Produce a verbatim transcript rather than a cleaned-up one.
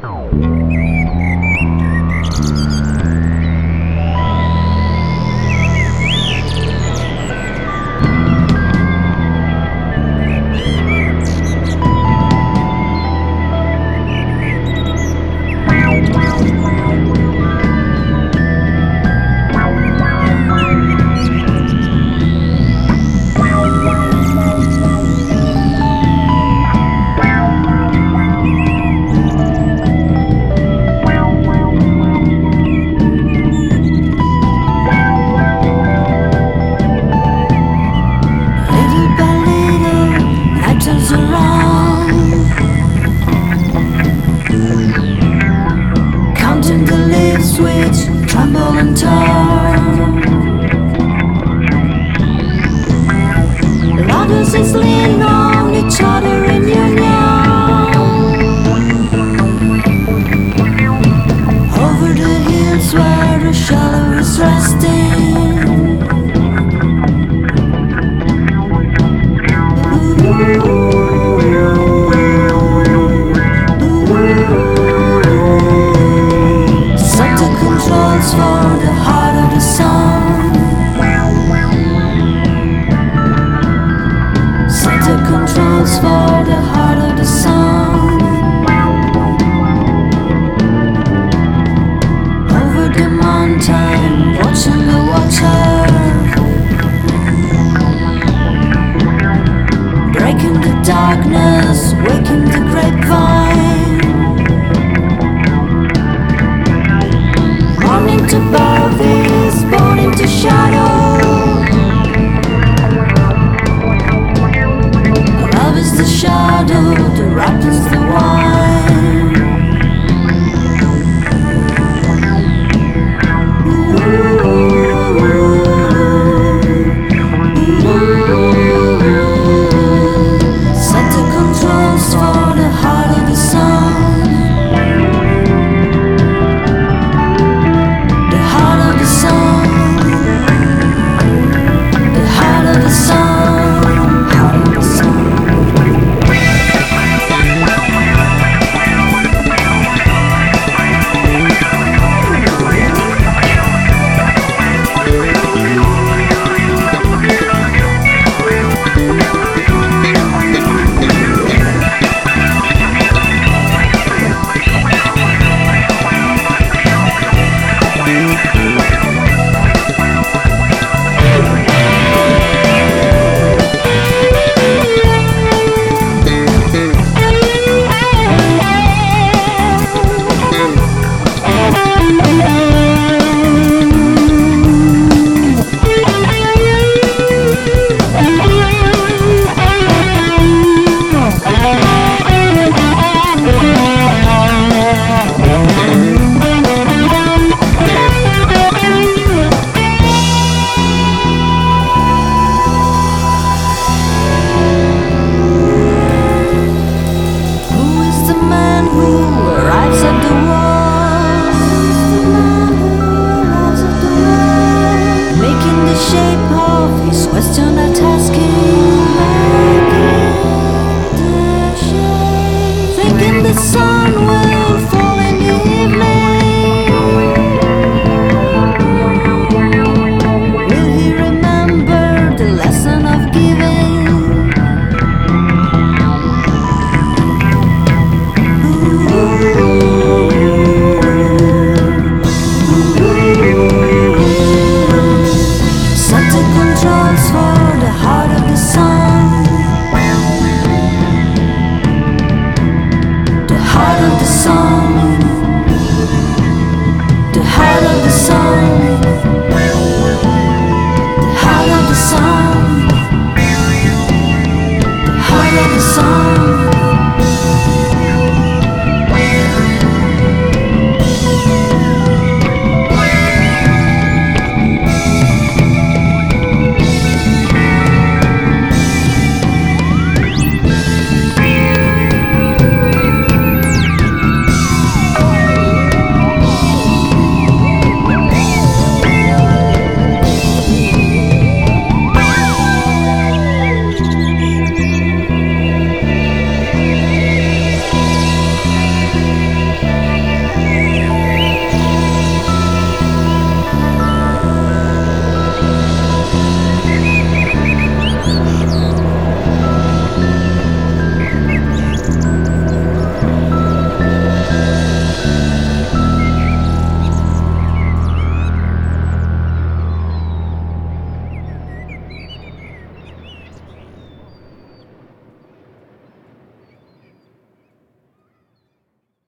Which tremble and turn. Lovers is lean on each other in union. Over the hills where the shallow is resting. For the heart of the sun, Santa controls for the heart of the sun. Over the mountain, watching the water, breaking the darkness, waking the grapevine. Born into both is born into shadow. Love is the shadow that ripens the wine. Santa controls for the heart of the sun. Heart of the sun.